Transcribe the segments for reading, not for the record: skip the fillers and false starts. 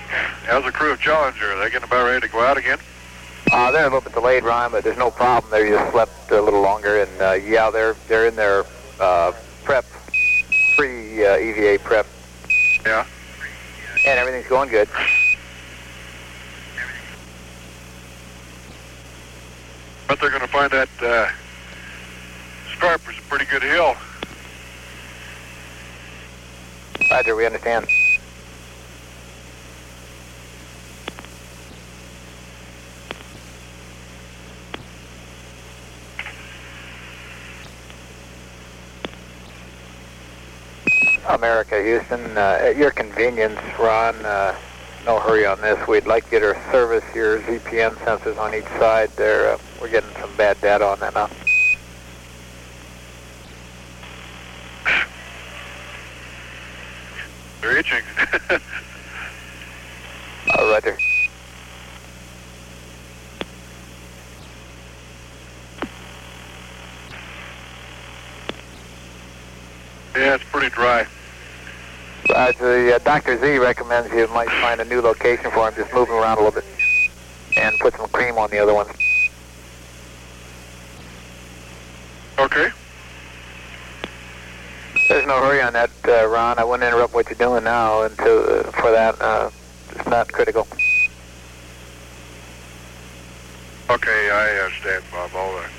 How's the crew of Challenger? Are they getting about ready to go out again? They're a little bit delayed, Ron, but there's no problem. They just slept a little longer, and yeah, they're in their prep, pre-EVA prep. Yeah. And everything's going good. But they're going to find that Scarp is a pretty good hill. Roger, we understand. America, Houston, at your convenience, Ron, no hurry on this. We'd like you to service your ZPN sensors on each side there. We're getting some bad data on that now. They're itching. Roger. Yeah, it's pretty dry. The Dr. Z recommends you might find a new location for him. Just move him around a little bit and put some cream on the other ones. Okay. There's no hurry on that, Ron. I wouldn't interrupt what you're doing now until for that. It's not critical. Okay, I understand, Bob. All right.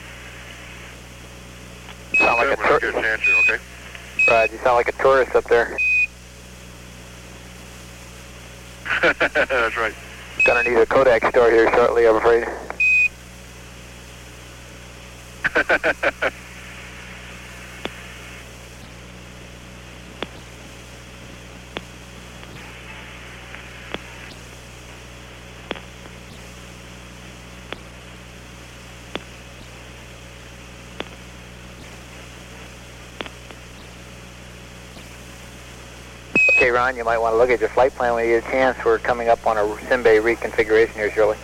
Sound like a Good answer, okay? Right, you sound like a tourist up there. That's right. Gonna need a Kodak store here shortly, I'm afraid. Okay, Ron, you might want to look at your flight plan when you get a chance. We're coming up on a SimBay reconfiguration here shortly.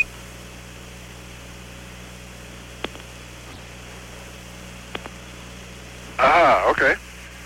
Ah, okay.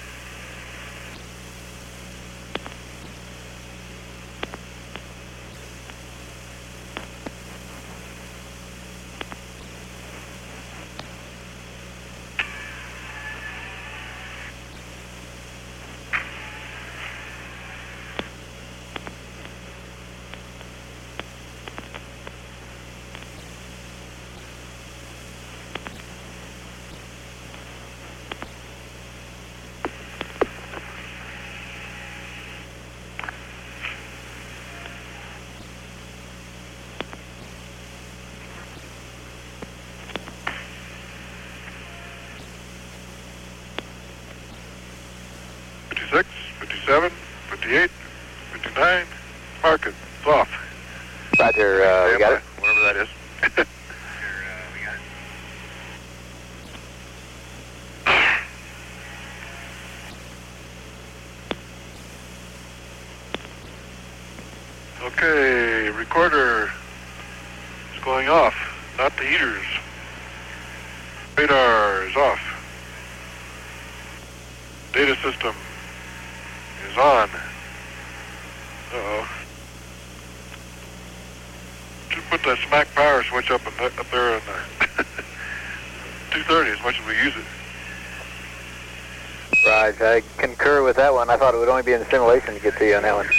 '56, '57, '58, '59. Mark it. It's off. Roger, we got it. Whatever that is. We got it. Okay, recorder is going off, not the heaters. Radar is off. Data system is on. Uh-oh. Just put that smack power switch up there in the 230 as much as we use it. Right, I concur with that one. I thought it would only be in the simulation to get to you on that one.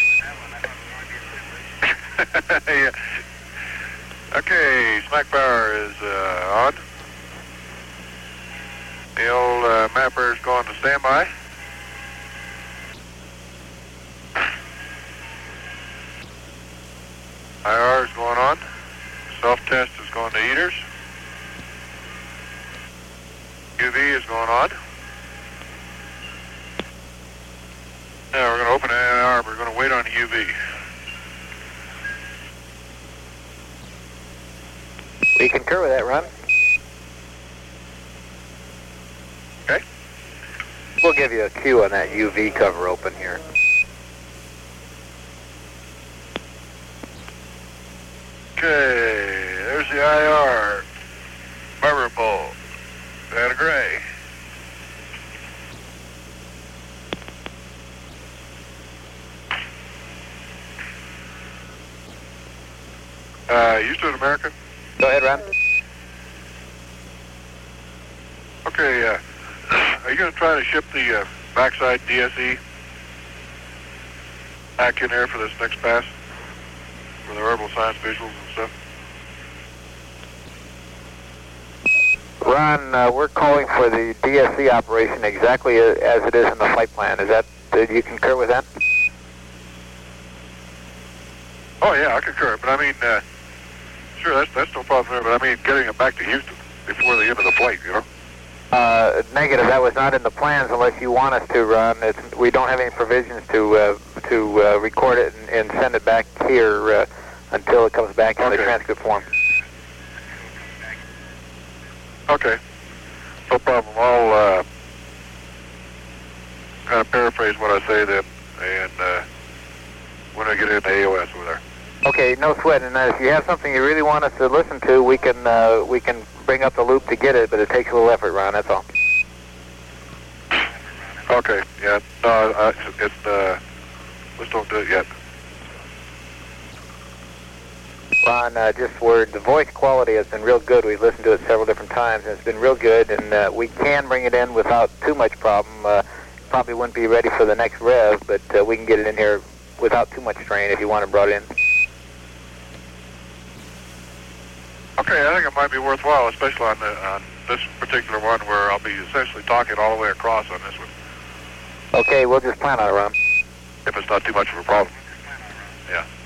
Yeah. Okay, smack power is on. The old mapper is going to standby. IR is going on. Self-test is going to heaters. UV is going on. Now we're going to open IR, but we're going to wait on the UV. We concur with that, Ron. Okay. We'll give you a cue on that UV cover open here. Okay, there's the IR. Barber pole. Santa Gray. Houston, America. Go ahead, Ron. Okay, are you going to try to ship the backside DSE back in there for this next pass? For the herbal science visuals and stuff? Ron, we're calling for the DSC operation exactly as it is in the flight plan. Do you concur with that? Oh yeah, I concur. But I mean, sure, that's no problem there. But I mean, getting it back to Houston before the end of the flight, you know? Negative. That was not in the plans unless you want us to, Ron. We don't have any provisions to record it and send it back here until it comes back in the transcript form. Okay. No problem. I'll kind of paraphrase what I say then, and when I get into AOS over there. Okay, no sweat. And if you have something you really want us to listen to, we can bring up the loop to get it, but it takes a little effort, Ron. That's all. Okay. Yeah. No, let's don't do it yet. Ron, just word, the voice quality has been real good. We've listened to it several different times, and it's been real good, and we can bring it in without too much problem. Probably wouldn't be ready for the next rev, but we can get it in here without too much strain if you want it brought in. Okay, I think it might be worthwhile, especially on this particular one where I'll be essentially talking all the way across on this one. Okay, we'll just plan on it, Ron. If it's not too much of a problem. Yeah.